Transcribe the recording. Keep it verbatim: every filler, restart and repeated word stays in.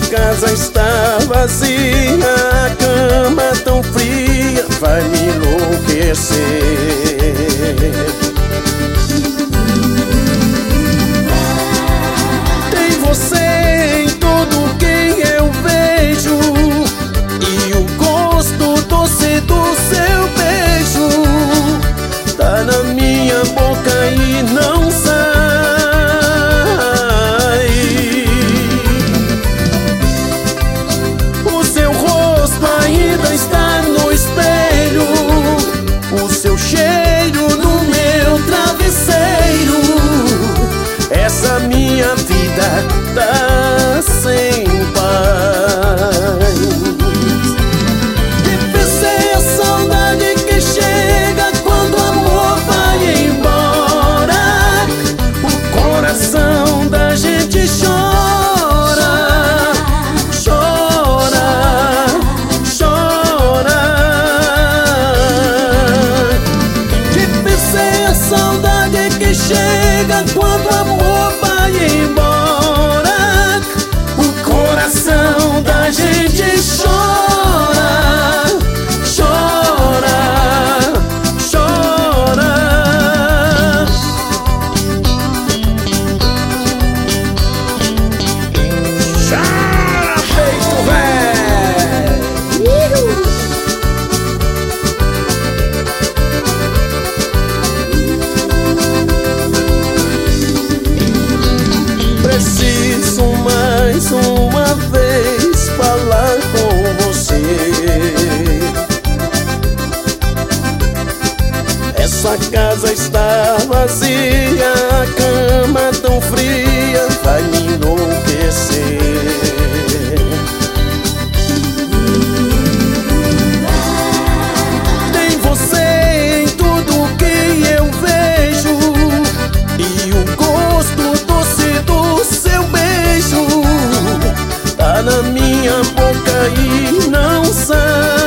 casa está vazia, a cama tão fria vai me enlouquecer. Tem você em tudo quem eu vejo, e o gosto doce do seu beijo tá na minha boca e não sai. O seu rosto ainda está no espelho, o seu cheiro no meu travesseiro. Essa minha vida tá sem paz. Difícil é a saudade que chega quando o amor vai embora. O coração da gente chora, chora, chora. Difícil é a saudade que chega quando o amor vai embora. O coração da gente chora, chora, chora. Chora, feito velho. Preciso mais uma vez falar com você. Essa casa está vazia, a cama tão fria vai me enlouquecer. Tem você em tudo que eu vejo, e o gosto doce do seu beijo tá na minha boca e não sai.